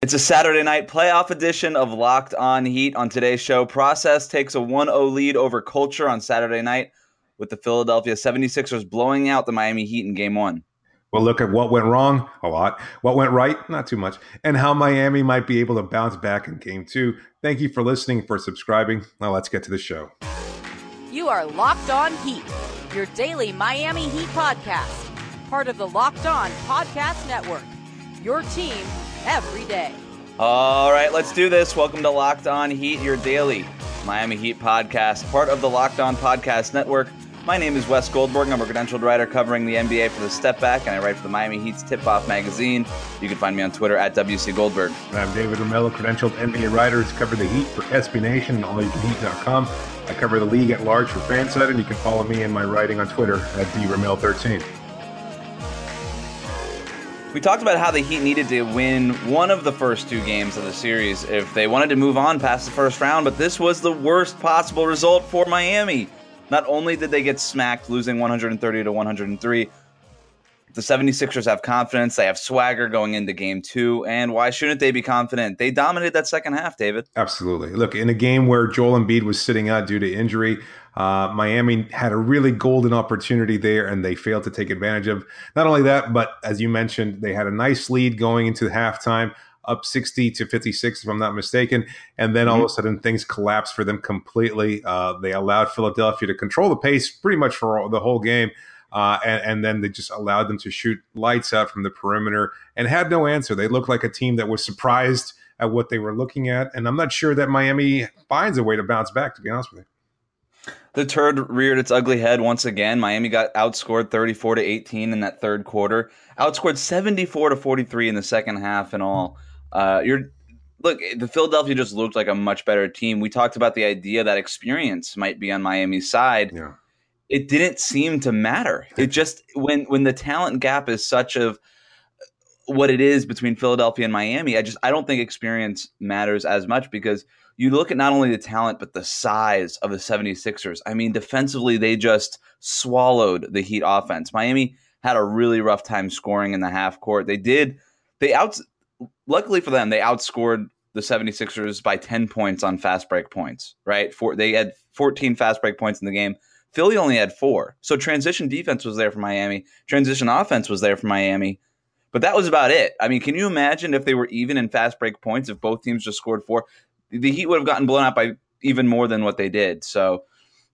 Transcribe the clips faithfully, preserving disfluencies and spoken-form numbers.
It's a Saturday night playoff edition of Locked On Heat. On today's show, Process takes a one oh lead over Culture on Saturday night with the Philadelphia seventy-sixers blowing out the Miami Heat in Game one. We'll look at what went wrong, a lot, what went right, not too much, and how Miami might be able to bounce back in Game two. Thank you for listening, for subscribing. Now let's get to the show. You are Locked On Heat, your daily Miami Heat podcast, part of the Locked On Podcast Network, your team every day. All right, let's do this. Welcome to Locked On Heat, your daily Miami Heat podcast, part of the Locked On Podcast Network. My name is Wes Goldberg. I'm a credentialed writer covering the N B A for The Step Back, and I write for the Miami Heat's Tip-Off magazine. You can find me on Twitter at W C Goldberg. And I'm David Ramello, credentialed N B A writer who's covered the Heat for S B Nation and all you can heat dot com. I cover the league at large for Fanside, and you can follow me and my writing on Twitter at D Ramel thirteen. We talked about how the Heat needed to win one of the first two games of the series if they wanted to move on past the first round, but this was the worst possible result for Miami. Not only did they get smacked, losing one thirty to one oh three, the seventy-sixers have confidence. They have swagger going into game two. And why shouldn't they be confident? They dominated that second half, David. Absolutely. Look, in a game where Joel Embiid was sitting out due to injury, uh, Miami had a really golden opportunity there, and they failed to take advantage of. Not only that, but as you mentioned, they had a nice lead going into halftime, up sixty to fifty-six, if I'm not mistaken. And then all mm-hmm. of a sudden, things collapsed for them completely. Uh, they allowed Philadelphia to control the pace pretty much for all, the whole game. Uh, and, and then they just allowed them to shoot lights out from the perimeter and had no answer. They looked like a team that was surprised at what they were looking at. And I'm not sure that Miami finds a way to bounce back, to be honest with you. The turd reared its ugly head once again. Miami got outscored thirty-four to eighteen in that third quarter, outscored seventy-four to forty-three in the second half and all. Uh, you're look, the Philadelphia just looked like a much better team. We talked about the idea that experience might be on Miami's side. Yeah. It didn't seem to matter. It just when when the talent gap is such of what it is between Philadelphia and Miami, I just I don't think experience matters as much because you look at not only the talent but the size of the seventy-sixers. I mean, defensively they just swallowed the Heat offense. Miami had a really rough time scoring in the half court. They did they out luckily for them, they outscored the seventy-sixers by ten points on fast break points, right? For they had fourteen fast break points in the game. Philly only had four. So transition defense was there for Miami. Transition offense was there for Miami. But that was about it. I mean, can you imagine if they were even in fast break points, if both teams just scored four? The Heat would have gotten blown out by even more than what they did. So,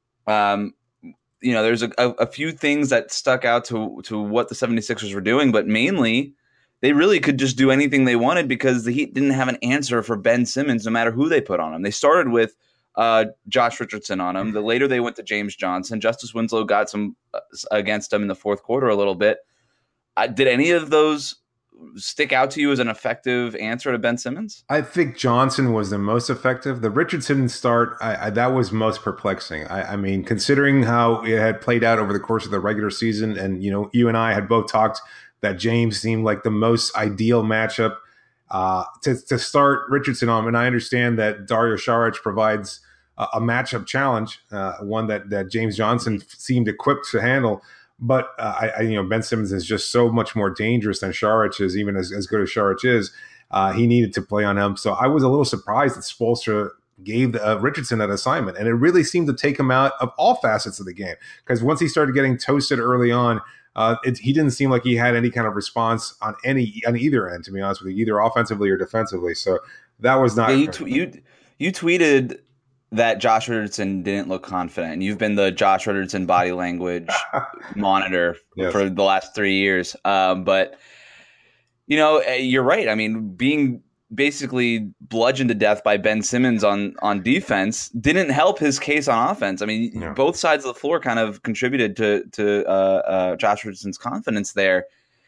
um, you know, there's a, a, a few things that stuck out to, to what the seventy-sixers were doing, but mainly they really could just do anything they wanted because the Heat didn't have an answer for Ben Simmons no matter who they put on him. They started with Uh, Josh Richardson on him. The later they went to James Johnson. Justice Winslow got some uh, against him in the fourth quarter a little bit. Uh, did any of those stick out to you as an effective answer to Ben Simmons? I think Johnson was the most effective. The Richardson start, I, I, that was most perplexing. I, I mean, considering how it had played out over the course of the regular season, and you know, you and I had both talked that James seemed like the most ideal matchup uh, to, to start Richardson on. And I understand that Dario Saric provides a matchup challenge, uh, one that, that James Johnson seemed equipped to handle. But uh, I, I, you know, Ben Simmons is just so much more dangerous than Saric is, even as, as good as Saric is. Uh, he needed to play on him. So I was a little surprised that Spoelstra gave uh, Richardson that assignment. And it really seemed to take him out of all facets of the game. Because once he started getting toasted early on, uh, it, he didn't seem like he had any kind of response on any on either end, to be honest with you, either offensively or defensively. So that was not. Yeah, you, t- you, you tweeted that Josh Richardson didn't look confident. And you've been the Josh Richardson body language monitor yes. for the last three years. Um, but, you know, you're right. I mean, being basically bludgeoned to death by Ben Simmons on, on defense didn't help his case on offense. I mean, yeah. both sides of the floor kind of contributed to, to uh, uh, Josh Richardson's confidence there.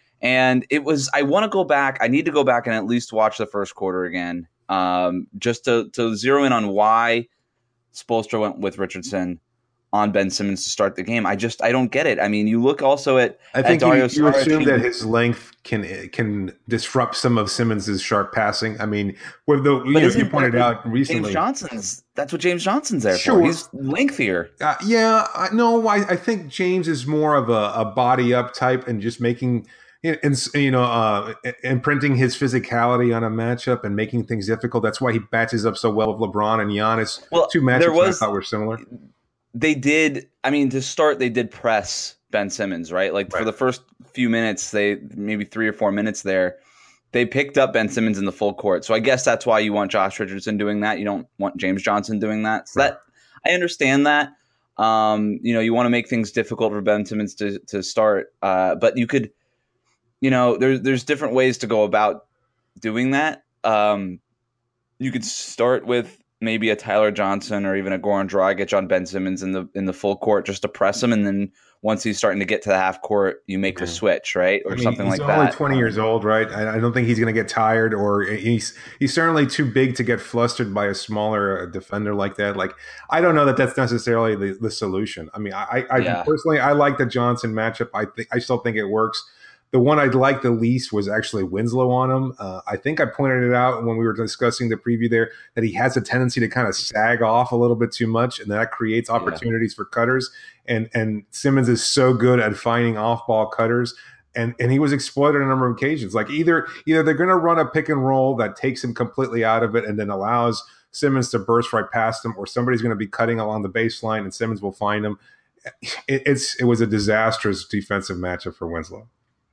And it was, I want to go back. I need to go back and at least watch the first quarter again, um, just to, to zero in on why Spoelstra went with Richardson on Ben Simmons to start the game. I just I don't get it. I mean, you look also at I think at Dario you, you Saric, assume he, that his length can can disrupt some of Simmons's sharp passing. I mean, with the you, know, you pointed out recently, James Johnson's that's what James Johnson's there sure. for. He's lengthier. Uh, yeah, I, no, I, I think James is more of a, a body up type and just making and you know, uh, imprinting his physicality on a matchup and making things difficult. That's why he matches up so well with LeBron and Giannis. Well, two matchups there was, I thought were similar. They did. I mean, to start, they did press Ben Simmons, right? Like right. for the first few minutes, they maybe three or four minutes there, they picked up Ben Simmons in the full court. So I guess that's why you want Josh Richardson doing that. You don't want James Johnson doing that. So right. that I understand that. Um, you know, you want to make things difficult for Ben Simmons to to start, uh, but you could, you know, there's there's different ways to go about doing that. Um, you could start with maybe a Tyler Johnson or even a Goran Dragic on Ben Simmons in the in the full court just to press him, and then once he's starting to get to the half court, you make the switch, right, or I mean, something like that. He's only twenty years old, right? I, I don't think he's going to get tired, or he's he's certainly too big to get flustered by a smaller defender like that. Like, I don't know that that's necessarily the, the solution. I mean, I, I yeah. personally I like the Johnson matchup. I think I still think it works. The one I'd like the least was actually Winslow on him. Uh, I think I pointed it out when we were discussing the preview there that he has a tendency to kind of sag off a little bit too much, and that creates opportunities yeah. for cutters. And and Simmons is so good at finding off-ball cutters, and and he was exploited on a number of occasions. Like either either they're going to run a pick and roll that takes him completely out of it and then allows Simmons to burst right past him, or somebody's going to be cutting along the baseline and Simmons will find him. It, it's it was a disastrous defensive matchup for Winslow.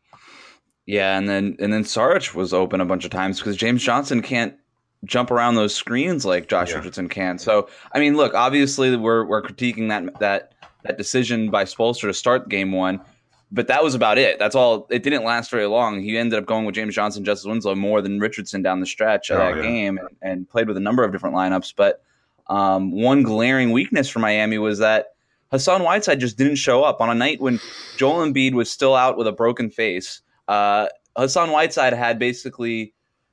Yeah, and then and then Saric was open a bunch of times because James Johnson can't jump around those screens like Josh yeah. Richardson can. So I mean, look, obviously we're we're critiquing that that that decision by Spoelstra to start game one, but that was about it. That's all. It didn't last very long. He ended up going with James Johnson, Justice Winslow more than Richardson down the stretch of oh, that yeah. game, and, and played with a number of different lineups. But um, one glaring weakness for Miami was that Hassan Whiteside just didn't show up on a night when Joel Embiid was still out with a broken face. Uh, Hassan Whiteside had basically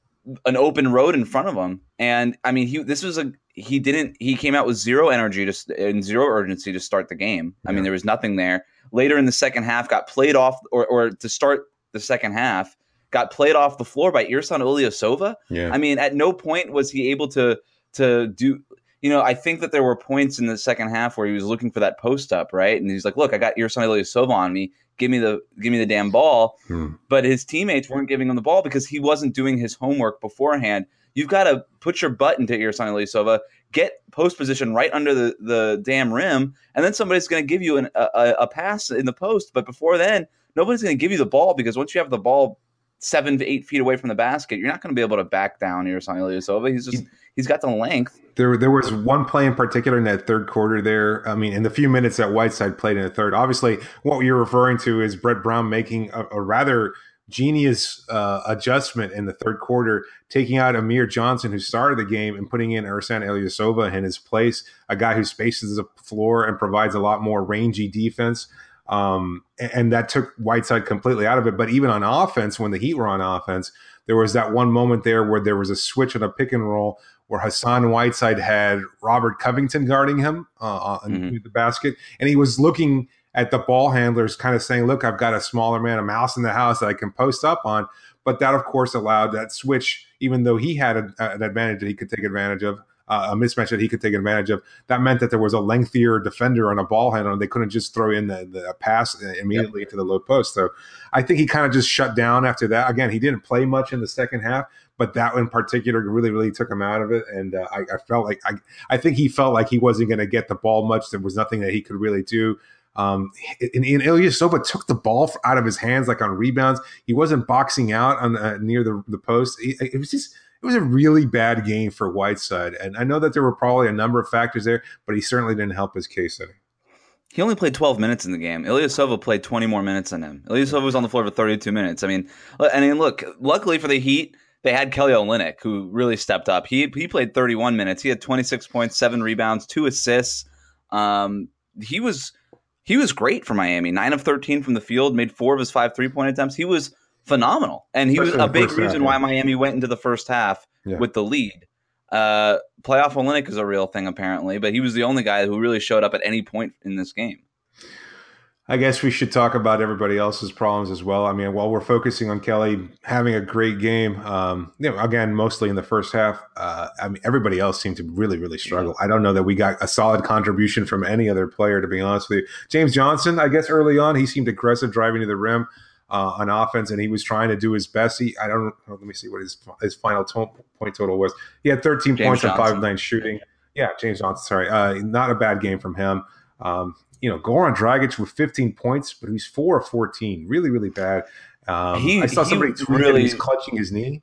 an open road in front of him, and I mean, he this was a he didn't he came out with zero energy to and zero urgency to start the game. I mean, there was nothing there. Later in the second half, got played off, or or to start the second half, got played off the floor by Ersan Ilyasova. Yeah. I mean, at no point was he able to to do. You know, I think that there were points in the second half where he was looking for that post up, right? And he's like, "Look, I got Ersan Ilyasova on me. Give me the give me the damn ball." Hmm. But his teammates weren't giving him the ball because he wasn't doing his homework beforehand. You've got to put your butt into Ersan Ilyasova, get post position right under the, the damn rim, and then somebody's going to give you an, a, a pass in the post. But before then, nobody's going to give you the ball because once you have the ball seven to eight feet away from the basket, you're not going to be able to back down Ersan Ilyasova. He's just he's got the length. There, there was one play in particular in that third quarter there. I mean, in the few minutes that Whiteside played in the third, obviously what you're referring to is Brett Brown making a, a rather genius uh, adjustment in the third quarter, taking out Amir Johnson, who started the game, and putting in Ersan Ilyasova in his place, a guy who spaces the floor and provides a lot more rangy defense. Um, and, and that took Whiteside completely out of it. But even on offense, when the Heat were on offense, there was that one moment there where there was a switch on a pick and roll where Hassan Whiteside had Robert Covington guarding him uh, mm-hmm. underneath the basket. And he was looking at the ball handlers kind of saying, look, I've got a smaller man, a mouse in the house that I can post up on. But that, of course, allowed that switch, even though he had a, an advantage that he could take advantage of, uh, a mismatch that he could take advantage of. That meant that there was a lengthier defender on a ball handler, and they couldn't just throw in the, the pass immediately yep. to the low post. So I think he kind of just shut down after that. Again, he didn't play much in the second half, but that in particular really, really took him out of it. And uh, I, I felt like I, I think he felt like he wasn't going to get the ball much. There was nothing that he could really do. Um, and, and Ilyasova took the ball out of his hands, like on rebounds. He wasn't boxing out on uh, near the, the post. It, it was just, it was a really bad game for Whiteside. And I know that there were probably a number of factors there, but he certainly didn't help his case any. He only played twelve minutes in the game. Ilyasova played twenty more minutes than him. Ilyasova was on the floor for thirty-two minutes. I mean, I mean, look, luckily for the Heat, they had Kelly Olynyk, who really stepped up. He he played thirty-one minutes. He had twenty-six points, seven rebounds, two assists. Um, he was he was great for Miami. nine of thirteen from the field, made four of his five three-point attempts. He was phenomenal. And he was a big reason why Miami went into the first half yeah. with the lead. Uh, playoff Olynyk is a real thing, apparently, but he was the only guy who really showed up at any point in this game. I guess we should talk about everybody else's problems as well. I mean, while we're focusing on Kelly having a great game, um, you know, again, mostly in the first half, uh, I mean, everybody else seemed to really, really struggle. I don't know that we got a solid contribution from any other player, to be honest with you. James Johnson, I guess early on, he seemed aggressive driving to the rim. uh, on offense, and he was trying to do his best. He, I don't know. Let me see what his his final to- point total was. He had thirteen James points Johnson. on five of nine shooting. Yeah, James Johnson. Sorry, uh, not a bad game from him. Um, you know, Goran Dragic with fifteen points, but he's four of fourteen. Really, really bad. Um, He- I saw he somebody tweet really- that he's clutching his knee.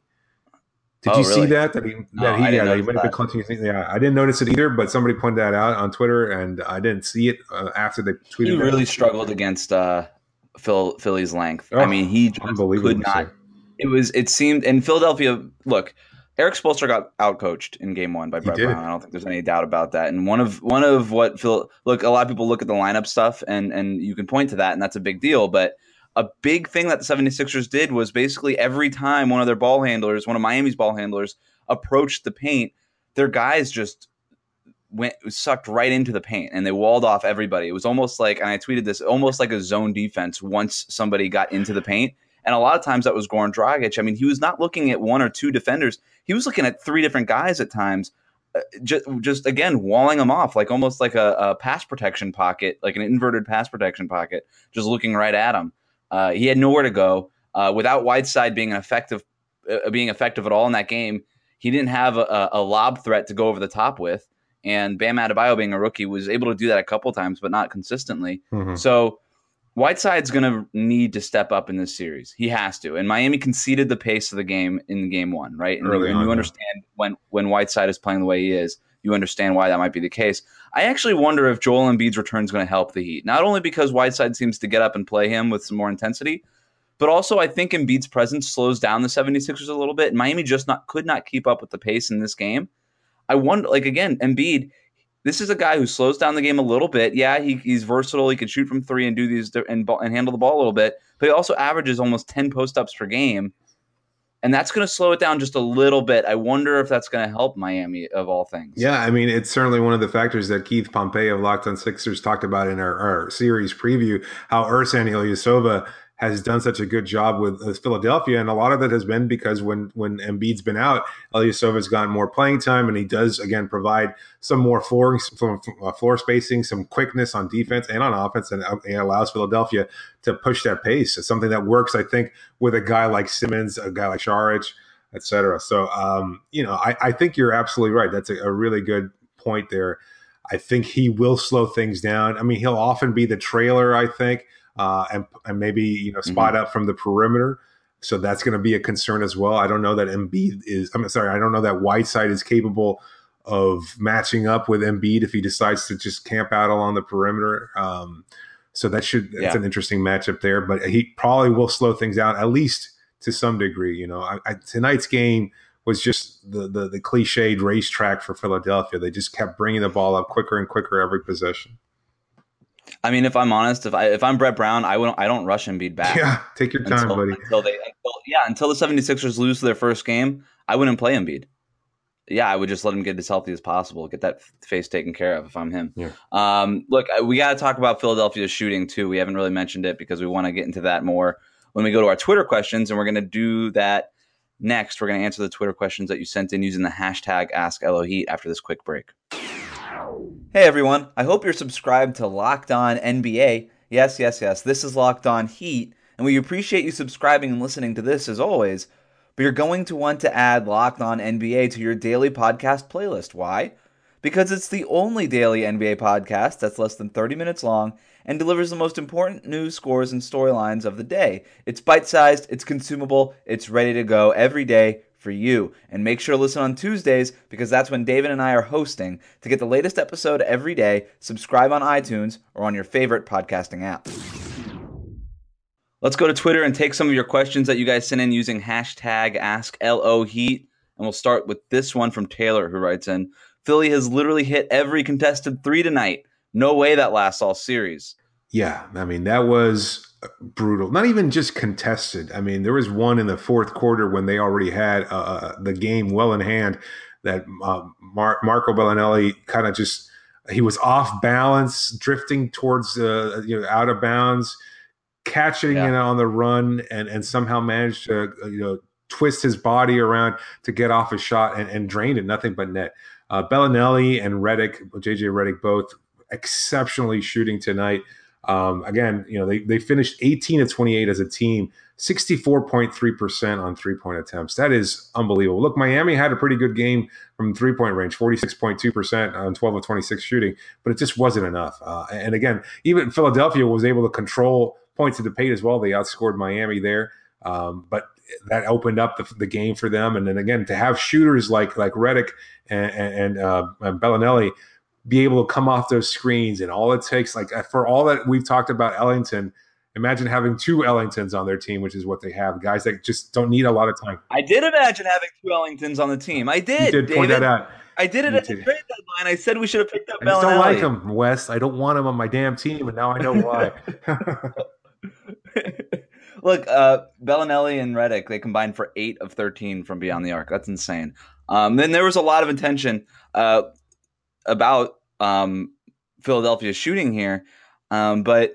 Did Oh, you see really? that? That he, No, that he, I didn't yeah, that he notice might have been that. clutching his knee. Yeah, I didn't notice it either, but somebody pointed that out on Twitter, and I didn't see it uh, after they tweeted He that. really struggled against uh, Phil Philly's length. Oh, I mean, he just unbelievable could to not. see. It was. It seemed in Philadelphia. Look, Eric Spoelstra got outcoached in Game One by He Brett did. Brown. I don't think there's any doubt about that. And one of one of what Phil look. A lot of people look at the lineup stuff, and and you can point to that, and that's a big deal. But a big thing that the 76ers did was basically every time one of their ball handlers, one of Miami's ball handlers, approached the paint, their guys just went sucked right into the paint and they walled off everybody. It was almost like, and I tweeted this, almost like a zone defense once somebody got into the paint. And a lot of times that was Goran Dragic. I mean, he was not looking at one or two defenders. He was looking at three different guys at times, uh, just, just again, walling them off, like almost like a, a pass protection pocket, like an inverted pass protection pocket, just looking right at him. Uh, he had nowhere to go. Uh, without Whiteside being an effective, uh, being effective at all in that game, he didn't have a, a lob threat to go over the top with. And Bam Adebayo, being a rookie, was able to do that a couple times, but not consistently. Mhm. So Whiteside's going to need to step up in this series. He has to. And Miami conceded the pace of the game in game one, right? And, Early you, and on, you yeah. understand when, when Whiteside is playing the way he is, you understand why that might be the case. I actually wonder if Joel Embiid's return is going to help the Heat. Not only because Whiteside seems to get up and play him with some more intensity, but also I think Embiid's presence slows down the 76ers a little bit. And Miami just not could not keep up with the pace in this game. I wonder, like, again, Embiid, this is a guy who slows down the game a little bit. Yeah, he, he's versatile. He can shoot from three and do these and, and handle the ball a little bit, but he also averages almost ten post-ups per game. And that's going to slow it down just a little bit. I wonder if that's going to help Miami, of all things. Yeah, I mean, it's certainly one of the factors that Keith Pompey of Locked on Sixers talked about in our, our series preview, how Ersan Ilyasova has done such a good job with, with Philadelphia. And a lot of it has been because when, when Embiid's been out, Ilyasova's gotten more playing time, and he does, again, provide some more floor, some floor spacing, some quickness on defense and on offense, and it allows Philadelphia to push that pace. It's something that works, I think, with a guy like Simmons, a guy like Šarić, et cetera. So, um, you know, I, I think you're absolutely right. That's a, a really good point there. I think he will slow things down. I mean, he'll often be the trailer, I think, uh, and, and maybe, you know, spot Mm-hmm. up from the perimeter. So that's going to be a concern as well. I don't know that Embiid is, I'm sorry, I don't know that Whiteside is capable of matching up with Embiid if he decides to just camp out along the perimeter. Um, so that should, that's Yeah. an interesting matchup there, but he probably will slow things down, at least to some degree. You know, I, I, tonight's game was just the, the, the cliched racetrack for Philadelphia. They just kept bringing the ball up quicker and quicker every possession. I mean, if I'm honest, if I if I'm Brett Brown, I wouldn't I don't rush Embiid back. Yeah, take your time, until, buddy. Until they until, yeah, until the 76ers lose their first game, I wouldn't play Embiid. Yeah, I would just let him get as healthy as possible, get that face taken care of if I'm him. Yeah. Um, look, we got to talk about Philadelphia's shooting too. We haven't really mentioned it because we want to get into that more when we go to our Twitter questions, and we're going to do that next. We're going to answer the Twitter questions that you sent in using the hashtag AskLOHeat after this quick break. Hey everyone, I hope you're subscribed to Locked On N B A. Yes, yes, yes, this is Locked On Heat, and we appreciate you subscribing and listening to this as always, but you're going to want to add Locked On N B A to your daily podcast playlist. Why? Because it's the only daily N B A podcast that's less than thirty minutes long and delivers the most important news, scores, and storylines of the day. It's bite-sized, it's consumable, it's ready to go every day for you. And make sure to listen on Tuesdays because that's when David and I are hosting. To get the latest episode every day, subscribe on iTunes or on your favorite podcasting app. Let's go to Twitter and take some of your questions that you guys sent in using hashtag AskLOHeat. And we'll start with this one from Taylor, who writes in, Philly has literally hit every contested three tonight. No way that lasts all series. Yeah, I mean, that was brutal. Not even just contested. I mean, there was one in the fourth quarter when they already had uh, the game well in hand that uh, Mar- Marco Bellinelli kind of just, he was off balance, drifting towards, uh, you know, out of bounds, catching Yeah. it on the run, and, and somehow managed to, uh, you know, twist his body around to get off a shot and, and drained it, nothing but net. Uh, Bellinelli and Redick, J J Redick, both exceptionally shooting tonight. Um, again, you know, they, they finished eighteen of twenty-eight as a team, sixty-four point three percent on three-point attempts. That is unbelievable. Look, Miami had a pretty good game from three-point range, forty-six point two percent on twelve of twenty-six shooting, but it just wasn't enough. Uh, and again, even Philadelphia was able to control points to the paint as well. They outscored Miami there, um, but that opened up the, the game for them. And then again, to have shooters like like Redick and, and, uh, and Bellinelli be able to come off those screens, and all it takes, like for all that we've talked about Ellington, imagine having two Ellingtons on their team, which is what they have. Guys that just don't need a lot of time. I did imagine having two Ellingtons on the team. I did. You did David. point that out. I did it You at the did. trade deadline. I said we should have picked up I Bellinelli. just don't like him, Wes. I don't want him on my damn team, and now I know why. Look, uh, Bellinelli and Redick, they combined for eight of thirteen from beyond the arc. That's insane. Um, then there was a lot of attention uh, about um, Philadelphia's shooting here. Um, but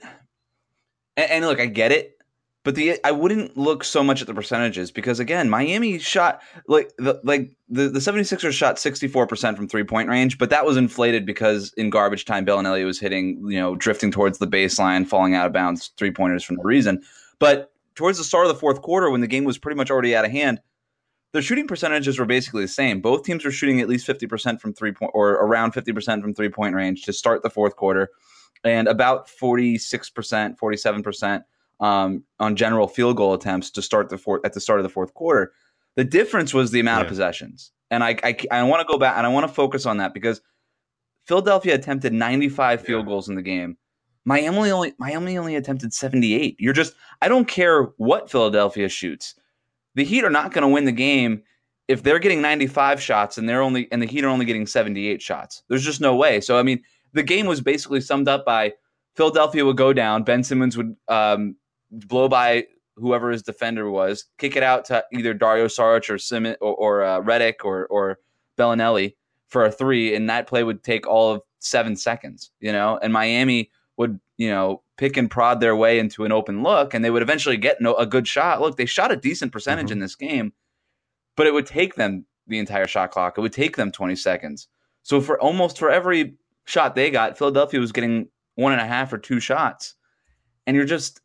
and, and look, I get it. But the I wouldn't look so much at the percentages because, again, Miami shot like the like the, the 76ers shot sixty-four percent from three-point range, but that was inflated because in garbage time, Bellinelli was hitting, you know, drifting towards the baseline, falling out of bounds three-pointers for no reason. But towards the start of the fourth quarter, when the game was pretty much already out of hand, their shooting percentages were basically the same. Both teams were shooting at least fifty percent from three-point or around fifty percent from three-point range to start the fourth quarter, and about forty-six percent, forty-seven percent Um, on general field goal attempts to start the fourth at the start of the fourth quarter. The difference was the amount Yeah. of possessions, and I I, I want to go back and I want to focus on that because Philadelphia attempted ninety-five field Yeah. goals in the game. Miami only Miami only attempted seventy-eight. You're just I don't care what Philadelphia shoots. The Heat are not going to win the game if they're getting ninety-five shots and they're only and the Heat are only getting seventy-eight shots. There's just no way. So I mean, the game was basically summed up by Philadelphia would go down, Ben Simmons would um, blow by whoever his defender was, kick it out to either Dario Saric or Simmons or, or uh, Redick or or Bellinelli for a three, and that play would take all of seven seconds, you know. And Miami would, you know, pick and prod their way into an open look, and they would eventually get no, a good shot. Look, they shot a decent percentage Mhm. in this game, but it would take them the entire shot clock. It would take them twenty seconds. So for almost for every shot they got, Philadelphia was getting one and a half or two shots, and you're just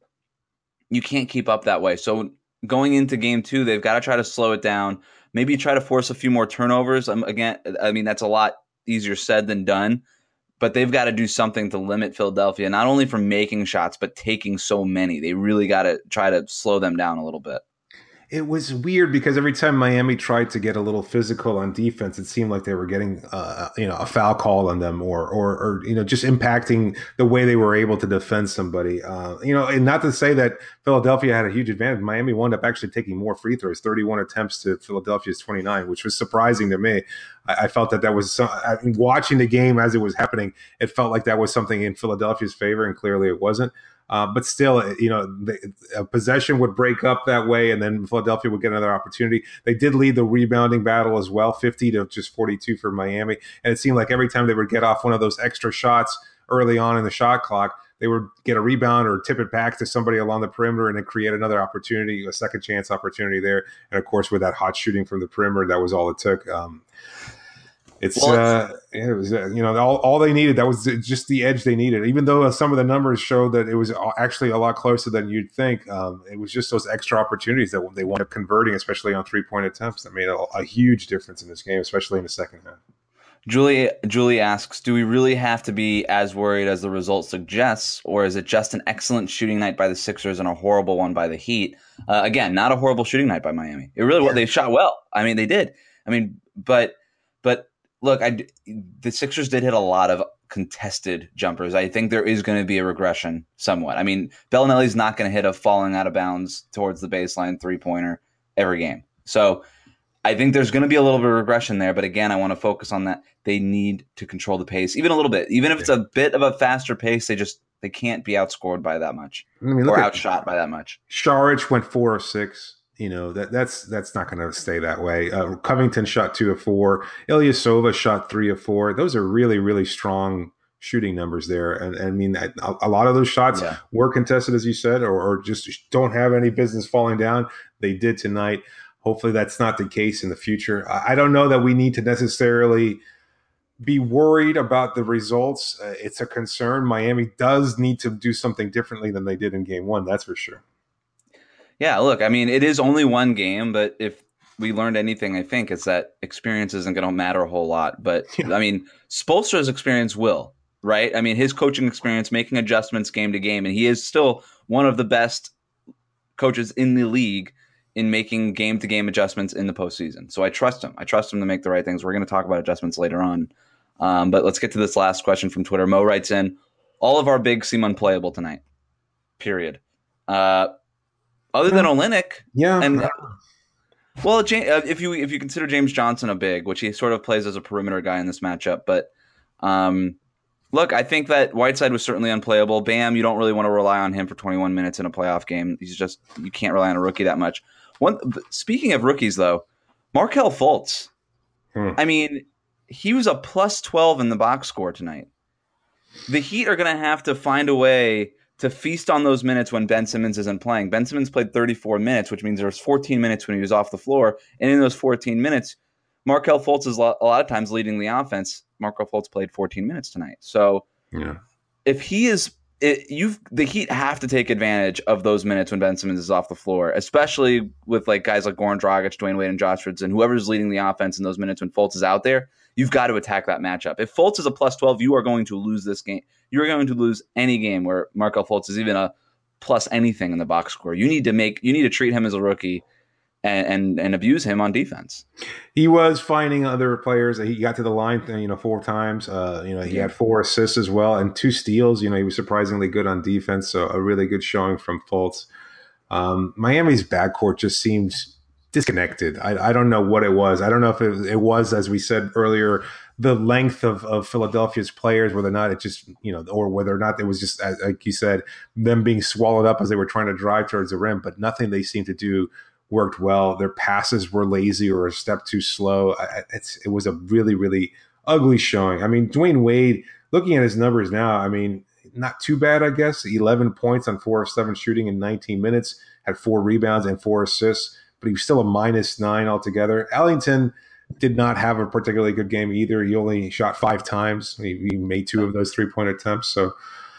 you can't keep up that way. So going into game two, they've got to try to slow it down. Maybe try to force a few more turnovers. Um, again, I mean, that's a lot easier said than done, but they've got to do something to limit Philadelphia, not only from making shots, but taking so many. They really got to try to slow them down a little bit. It was weird because every time Miami tried to get a little physical on defense, it seemed like they were getting, uh, you know, a foul call on them, or, or, or, you know, just impacting the way they were able to defend somebody. Uh, you know, and not to say that Philadelphia had a huge advantage. Miami wound up actually taking more free throws, thirty-one attempts to Philadelphia's twenty-nine, which was surprising to me. I, I felt that that was some, I mean, watching the game as it was happening, it felt like that was something in Philadelphia's favor, and clearly it wasn't. Uh, but still, you know, the, a possession would break up that way, and then Philadelphia would get another opportunity. They did lead the rebounding battle as well, fifty to just forty-two for Miami. And it seemed like every time they would get off one of those extra shots early on in the shot clock, they would get a rebound or tip it back to somebody along the perimeter and then create another opportunity, a second chance opportunity there. And of course, with that hot shooting from the perimeter, that was all it took. Um, It's, Well, uh, it was, uh, you know, all, all they needed. That was just the edge they needed. Even though some of the numbers showed that it was actually a lot closer than you'd think, um, it was just those extra opportunities that they wound up converting, especially on three-point attempts, that made a, a huge difference in this game, especially in the second half. Julie Julie asks, do we really have to be as worried as the result suggests, or is it just an excellent shooting night by the Sixers and a horrible one by the Heat? Uh, again, not a horrible shooting night by Miami. It really was. They shot well. I mean, they did. I mean, but but. Look, I, the Sixers did hit a lot of contested jumpers. I think there is going to be a regression somewhat. I mean, Bellinelli's not going to hit a falling out of bounds towards the baseline three-pointer every game. So I think there's going to be a little bit of regression there. But again, I want to focus on that. They need to control the pace, even a little bit. Even if it's a bit of a faster pace, they just they can't be outscored by that much I mean, look or at outshot by that much. Saric went four of six. You know, that that's that's not going to stay that way. Uh, Covington shot two of four. Ilyasova shot three of four. Those are really, really strong shooting numbers there. And, and I mean, a, a lot of those shots Yeah. were contested, as you said, or, or just don't have any business falling down. They did tonight. Hopefully that's not the case in the future. I, I don't know that we need to necessarily be worried about the results. Uh, it's a concern. Miami does need to do something differently than they did in game one. That's for sure. Yeah, look, I mean, it is only one game, but if we learned anything, I think, it's that experience isn't going to matter a whole lot. But, yeah. I mean, Spoelstra's experience will, right? I mean, his coaching experience, making adjustments game to game, and he is still one of the best coaches in the league in making game-to-game adjustments in the postseason. So I trust him. I trust him to make the right things. We're going to talk about adjustments later on. Um, but let's get to this last question from Twitter. Mo writes in, all of our bigs seem unplayable tonight, period. Uh, other than Olynyk. Yeah. And, well, if you if you consider James Johnson a big, which he sort of plays as a perimeter guy in this matchup. But um, look, I think that Whiteside was certainly unplayable. Bam, you don't really want to rely on him for twenty-one minutes in a playoff game. He's just, you can't rely on a rookie that much. One, speaking of rookies, though, Markelle Fultz. Hmm. I mean, he was a plus twelve in the box score tonight. The Heat are going to have to find a way to feast on those minutes when Ben Simmons isn't playing. Ben Simmons played thirty-four minutes, which means there was fourteen minutes when he was off the floor. And in those fourteen minutes, Markelle Fultz is a lot of times leading the offense. Markelle Fultz played fourteen minutes tonight. So yeah. if he is It, you've the Heat have to take advantage of those minutes when Ben Simmons is off the floor, especially with like guys like Goran Dragic, Dwayne Wade, and Josh Richardson, whoever's leading the offense in those minutes when Fultz is out there. You've got to attack that matchup. If Fultz is a plus twelve, you are going to lose this game. You are going to lose any game where Markelle Fultz is even a plus anything in the box score. You need to make you need to treat him as a rookie and and, and abuse him on defense. He was finding other players. He got to the line, you know, four times. Uh, you know, he had four assists as well and two steals. You know, he was surprisingly good on defense. So a really good showing from Fultz. Um, Miami's backcourt just seems disconnected. I, I don't know what it was. I don't know if it, it was, as we said earlier, the length of, of Philadelphia's players, whether or not it just, you know, or whether or not it was just, like you said, them being swallowed up as they were trying to drive towards the rim, but nothing they seemed to do worked well. Their passes were lazy or a step too slow. It's, it was a really, really ugly showing. I mean, Dwayne Wade, looking at his numbers now, I mean, not too bad, I guess. eleven points on four of seven shooting in nineteen minutes, had four rebounds and four assists, but he was still a minus nine altogether. Ellington did not have a particularly good game either. He only shot five times. He, he made two of those three-point attempts. So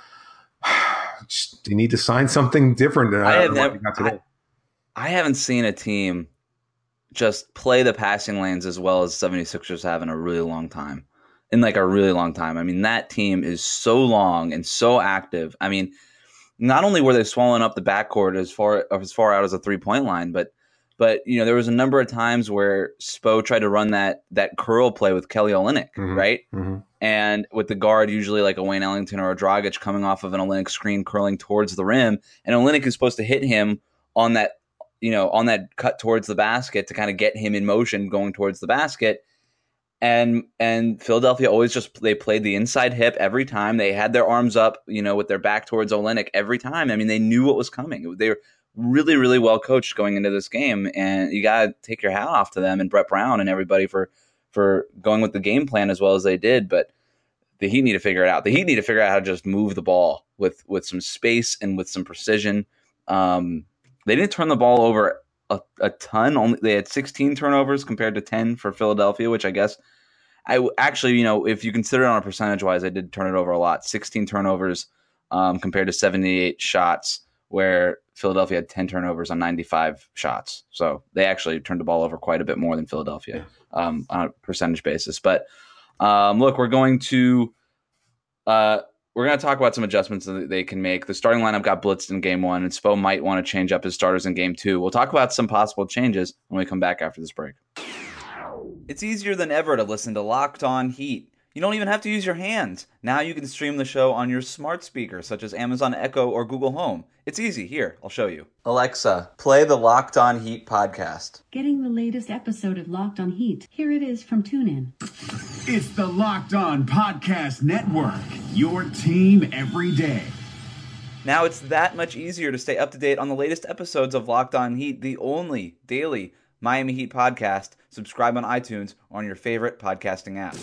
just, they need to sign something different than I have what never, we got today. I, I haven't seen a team just play the passing lanes as well as seventy-sixers have in a really long time. In like a really long time. I mean, that team is so long and so active. I mean, not only were they swallowing up the backcourt as far as far out as a three-point line, but but you know, there was a number of times where Spo tried to run that that curl play with Kelly Olynyk, mm-hmm. right? Mm-hmm. And with the guard, usually like a Wayne Ellington or a Dragic coming off of an Olynyk screen curling towards the rim, and Olynyk is supposed to hit him on that, you know, on that cut towards the basket to kind of get him in motion going towards the basket. And and Philadelphia always just, they played the inside hip every time. They had their arms up, you know, with their back towards Olynyk every time. I mean, they knew what was coming. They were really, really well coached going into this game. And you got to take your hat off to them and Brett Brown and everybody for for going with the game plan as well as they did. But the Heat need to figure it out. The Heat need to figure out how to just move the ball with, with some space and with some precision. Um, they didn't turn the ball over a, a ton. Only they had sixteen turnovers compared to ten for Philadelphia, which I guess I actually, you know, if you consider it on a percentage wise, I did turn it over a lot. sixteen turnovers um, compared to seventy-eight shots, where Philadelphia had ten turnovers on ninety-five shots. So they actually turned the ball over quite a bit more than Philadelphia um, on a percentage basis. But um, look, we're going to uh, we're going to talk about some adjustments that they can make. The starting lineup got blitzed in game one, and Spo might want to change up his starters in game two. We'll talk about some possible changes when we come back after this break. It's easier than ever to listen to Locked On Heat. You don't even have to use your hands. Now you can stream the show on your smart speaker, such as Amazon Echo or Google Home. It's easy. Here, I'll show you. Alexa, play the Locked On Heat podcast. Getting the latest episode of Locked On Heat. Here it is from TuneIn. It's the Locked On Podcast Network, your team every day. Now it's that much easier to stay up to date on the latest episodes of Locked On Heat, the only daily Miami Heat podcast. Subscribe on iTunes or on your favorite podcasting app.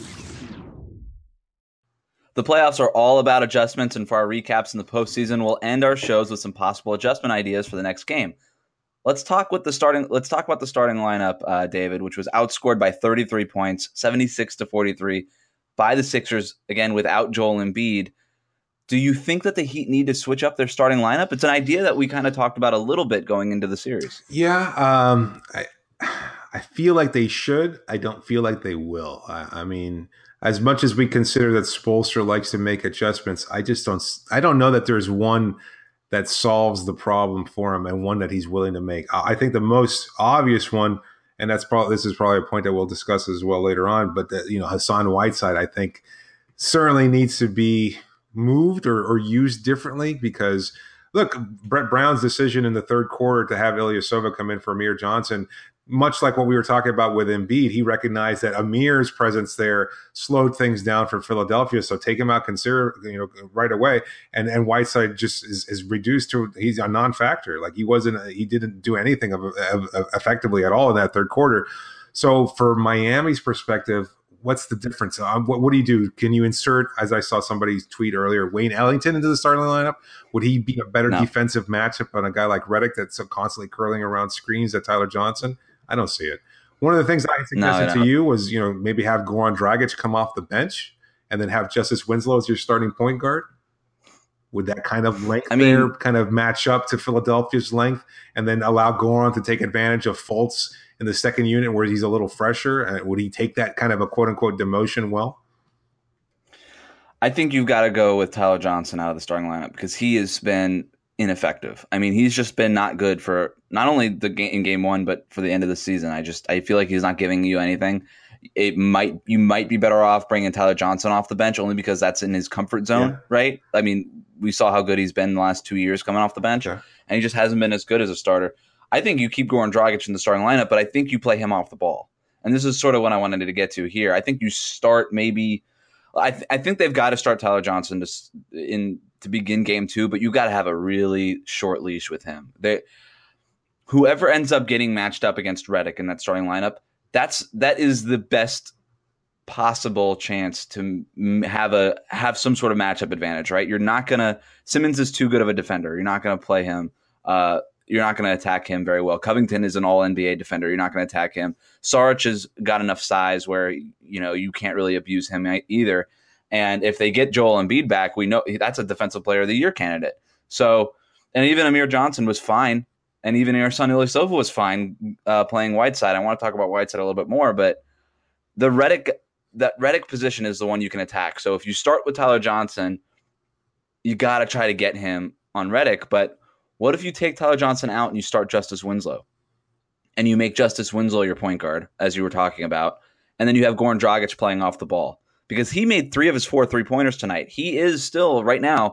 The playoffs are all about adjustments, and for our recaps in the postseason, we'll end our shows with some possible adjustment ideas for the next game. Let's talk with the starting. Let's talk about the starting lineup, uh, David, which was outscored by thirty-three points, seventy-six to forty-three by the Sixers, again, without Joel Embiid. Do you think that the Heat need to switch up their starting lineup? It's an idea that we kind of talked about a little bit going into the series. Yeah, um, I I feel like they should. I don't feel like they will. I, I mean, as much as we consider that Spoelstra likes to make adjustments, I just don't. I don't know that there's one that solves the problem for him and one that he's willing to make. I think the most obvious one, and that's probably this is probably a point that we'll discuss as well later on. But the, you know, Hassan Whiteside, I think, certainly needs to be moved or, or used differently because look, Brett Brown's decision in the third quarter to have Ilyasova come in for Amir Johnson, much like what we were talking about with Embiid, he recognized that Amir's presence there slowed things down for Philadelphia. So take him out, consider you know right away, and and Whiteside just is, is reduced to he's a non-factor. Like he wasn't, he didn't do anything of, of, of effectively at all in that third quarter. So for Miami's perspective, what's the difference? Um, what, what do you do? Can you insert, as I saw somebody tweet earlier, Wayne Ellington into the starting lineup? Would he be a better No. defensive matchup on a guy like Redick that's so constantly curling around screens at Tyler Johnson? I don't see it. One of the things I suggested No, to no. you was, you know, maybe have Goran Dragic come off the bench and then have Justice Winslow as your starting point guard. Would that kind of length I mean- there kind of match up to Philadelphia's length and then allow Goran to take advantage of Fultz in the second unit where he's a little fresher? Uh, would he take that kind of a quote-unquote demotion well? I think you've got to go with Tyler Johnson out of the starting lineup because he has been ineffective. I mean, he's just been not good for not only the game in game one, but for the end of the season. I just I feel like he's not giving you anything. It might you might be better off bringing Tyler Johnson off the bench only because that's in his comfort zone, Yeah. right? I mean, we saw how good he's been the last two years coming off the bench, Okay. and he just hasn't been as good as a starter. I think you keep Goran Dragic in the starting lineup, but I think you play him off the ball. And this is sort of what I wanted to get to here. I think you start maybe I, th- I think they've got to start Tyler Johnson to s- in to begin game two, but you got to have a really short leash with him. They, whoever ends up getting matched up against Redick in that starting lineup, that's that is the best possible chance to m- have a have some sort of matchup advantage, right? You're not gonna Simmons is too good of a defender. You're not gonna play him. Uh, you're not going to attack him very well. Covington is an all N B A defender. You're not going to attack him. Saric has got enough size where you know you can't really abuse him either. And if they get Joel Embiid back, we know that's a defensive player of the year candidate. So, and even Amir Johnson was fine, and even Ersan Ilyasova was fine uh, playing Whiteside. I want to talk about Whiteside a little bit more, but the Redick that Redick position is the one you can attack. So if you start with Tyler Johnson, you got to try to get him on Redick, but what if you take Tyler Johnson out and you start Justice Winslow and you make Justice Winslow your point guard, as you were talking about, and then you have Goran Dragic playing off the ball? Because he made three of his four three-pointers tonight. He is still, right now,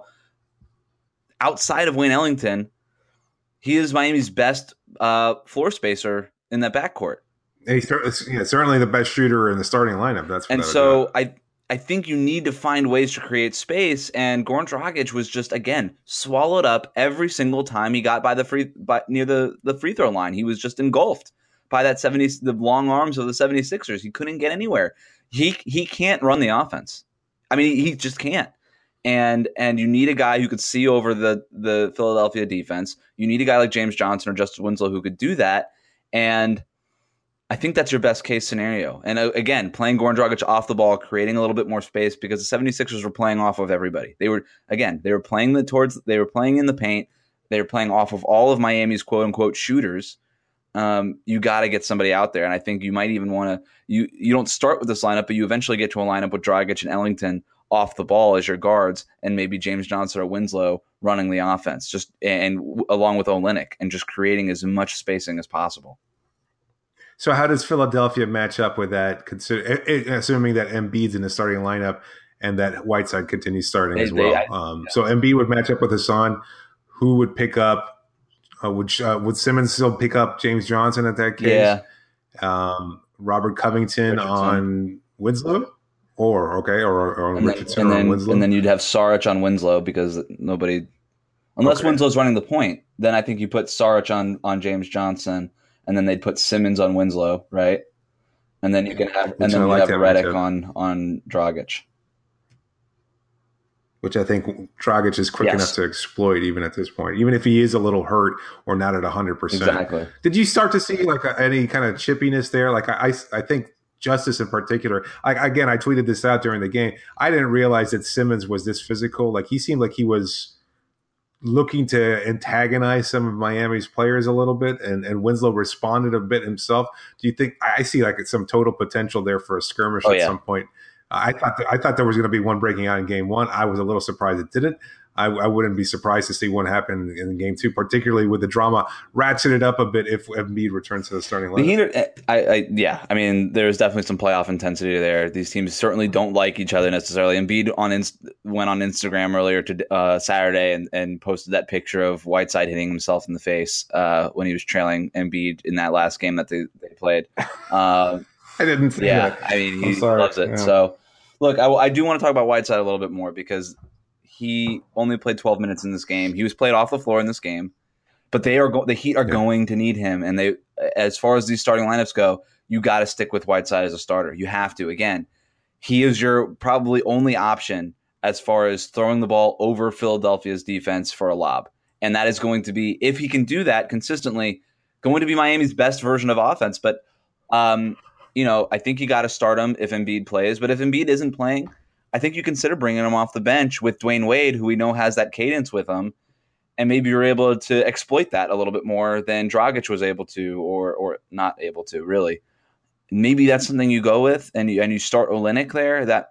outside of Wayne Ellington, he is Miami's best uh, floor spacer in that backcourt. He's yeah, certainly the best shooter in the starting lineup. That's And so I I think you need to find ways to create space, and Goran Dragic was just, again, swallowed up every single time he got by the free by, near the, the free throw line. He was just engulfed by that seventy the long arms of the seventy-sixers. He couldn't get anywhere. He he can't run the offense. I mean, he just can't. And and you need a guy who could see over the, the Philadelphia defense. You need a guy like James Johnson or Justice Winslow who could do that. And I think that's your best case scenario. And uh, again, playing Goran Dragic off the ball, creating a little bit more space because the seventy-sixers were playing off of everybody. They were, again, they were playing the towards, they were playing in the paint. They were playing off of all of Miami's quote unquote shooters. Um, you got to get somebody out there. And I think you might even want to, you, you don't start with this lineup, but you eventually get to a lineup with Dragic and Ellington off the ball as your guards and maybe James Johnson or Winslow running the offense just, and, and along with Olynyk and just creating as much spacing as possible. So how does Philadelphia match up with that, consider, assuming that Embiid's in the starting lineup and that Whiteside continues starting They- as they- well? I- um, so Embiid would match up with Hassan. Who would pick up? Uh, would uh, would Simmons still pick up James Johnson at that case? Yeah. Um, Robert Covington Richardson. on Winslow, or okay, or, or on And then, Richardson and, or on then, Winslow. and then you'd have Saric on Winslow because nobody, unless Okay. Winslow's running the point, then I think you put Saric on, on James Johnson, and then they'd put Simmons on Winslow, right? And then you can have, Which and then I you like have that Redick matchup. on on Dragic. Which I think Dragic is quick Yes. enough to exploit even at this point, even if he is a little hurt or not at one hundred percent. Exactly. Did you start to see like a, any kind of chippiness there? Like I, I, I think Justice in particular. I, again, I tweeted this out during the game. I didn't realize that Simmons was this physical. Like he seemed like he was looking to antagonize some of Miami's players a little bit, and, and Winslow responded a bit himself. Do you think I see like some total potential there for a skirmish oh, at yeah. some point? I thought th- I thought there was going to be one breaking out in game one. I was a little surprised it didn't. I, I wouldn't be surprised to see one happen in game two, particularly with the drama ratcheted up a bit if Embiid returns to the starting lineup. The Heat are, I, I, yeah, I mean, there's definitely some playoff intensity there. These teams certainly don't like each other necessarily. Embiid on Inst- went on Instagram earlier to uh, Saturday and, and posted that picture of Whiteside hitting himself in the face uh, when he was trailing Embiid in that last game that they, they played. Uh, I didn't see yeah, that. I mean, he loves it. Yeah. So, look, I, I do want to talk about Whiteside a little bit more because he only played twelve minutes in this game. He was played off the floor in this game, but they are go- the Heat are yeah. going to need him. And they, as far as these starting lineups go, you got to stick with Whiteside as a starter. You have to. Again, he is your probably only option as far as throwing the ball over Philadelphia's defense for a lob. And that is going to be, if he can do that consistently, going to be Miami's best version of offense. But, um, you know, I think you got to start him if Embiid plays. But if Embiid isn't playing, I think you consider bringing him off the bench with Dwayne Wade, who we know has that cadence with him, and maybe you're able to exploit that a little bit more than Dragic was able to, or or not able to, really. Maybe that's something you go with, and you, and you start Olynyk there. That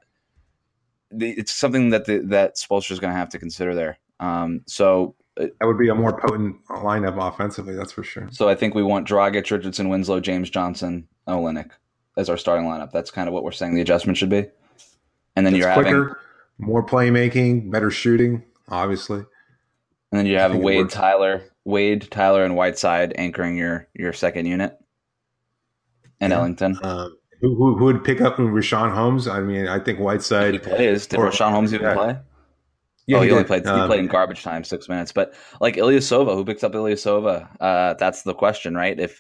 it's something that the, that Spoelstra is going to have to consider there. Um, so that would be a more potent lineup offensively, that's for sure. So I think we want Dragic, Richardson, Winslow, James Johnson, Olynyk as our starting lineup. That's kind of what we're saying the adjustment should be. And then it's you're quicker, having more playmaking, better shooting, obviously. And then you have Wade, Tyler, Wade, Tyler, and Whiteside anchoring your your second unit, and yeah. Ellington. Um, who, who who would pick up Richaun Holmes? I mean, I think Whiteside. He plays. Did or, Richaun Holmes even yeah. play? Yeah, oh, he, he only did. played. Um, he played in garbage time, six minutes. But like Ilyasova, who picks up Ilyasova? Uh, that's the question, right? If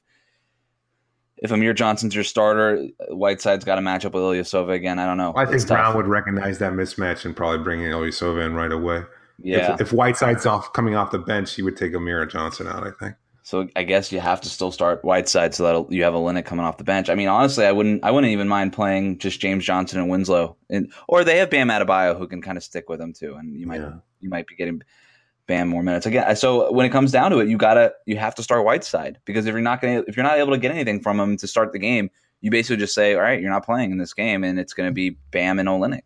If Amir Johnson's your starter, Whiteside's got to match up with Ilyasova again. I don't know. I think it's Brown tough. would recognize that mismatch and probably bring in Ilyasova in right away. Yeah. If, if Whiteside's off coming off the bench, he would take Amir Johnson out, I think. So I guess you have to still start Whiteside so that you have Olynyk coming off the bench. I mean, honestly, I wouldn't. I wouldn't even mind playing just James Johnson and Winslow, and or they have Bam Adebayo who can kind of stick with them too, and you might yeah. you might be getting Bam more minutes again. So when it comes down to it, you gotta you have to start Whiteside because if you're not gonna if you're not able to get anything from him to start the game, you basically just say, all right, you're not playing in this game, and it's going to be Bam and Olynyk,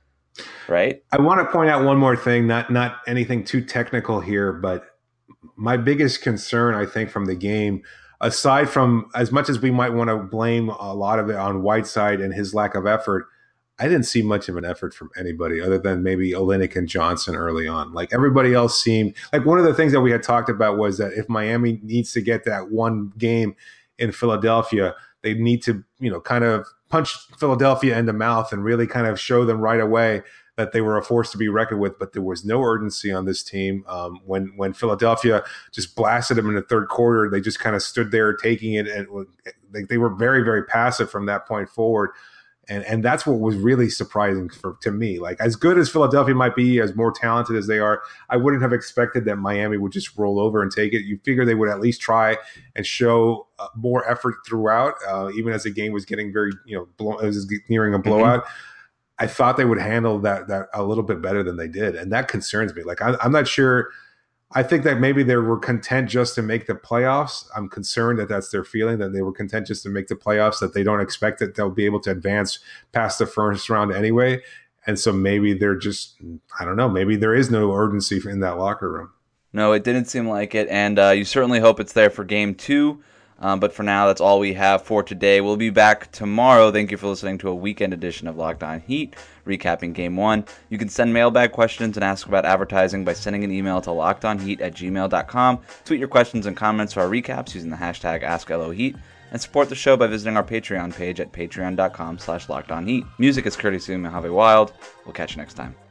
right? I want to point out one more thing, not not anything too technical here, but my biggest concern, I think, from the game, aside from as much as we might want to blame a lot of it on Whiteside and his lack of effort, I didn't see much of an effort from anybody other than maybe Olynyk and Johnson early on. Like everybody else seemed like one of the things that we had talked about was that if Miami needs to get that one game in Philadelphia, they need to, you know, kind of punch Philadelphia in the mouth and really kind of show them right away that they were a force to be reckoned with. But there was no urgency on this team. Um, when when Philadelphia just blasted them in the third quarter, they just kind of stood there taking it, and they, they were very, very passive from that point forward. And and that's what was really surprising for to me. Like as good as Philadelphia might be, as more talented as they are, I wouldn't have expected that Miami would just roll over and take it. You figure they would at least try and show uh, more effort throughout, uh, even as the game was getting very, you know, blow, it was nearing a blowout. Mm-hmm. I thought they would handle that that a little bit better than they did, and that concerns me. Like I, I'm not sure. I think that maybe they were content just to make the playoffs. I'm concerned that that's their feeling, that they were content just to make the playoffs, that they don't expect that they'll be able to advance past the first round anyway. And so maybe they're just, I don't know, maybe there is no urgency in that locker room. No, it didn't seem like it. And uh, you certainly hope it's there for game two. Um, but for now, that's all we have for today. We'll be back tomorrow. Thank you for listening to a weekend edition of Locked On Heat, recapping Game one. You can send mailbag questions and ask about advertising by sending an email to lockedonheat at gmail dot com. Tweet your questions and comments to our recaps using the hashtag AskLOHeat. And support the show by visiting our Patreon page at patreon dot com slash lockedonheat. Music is courtesy of Mojave Wild. We'll catch you next time.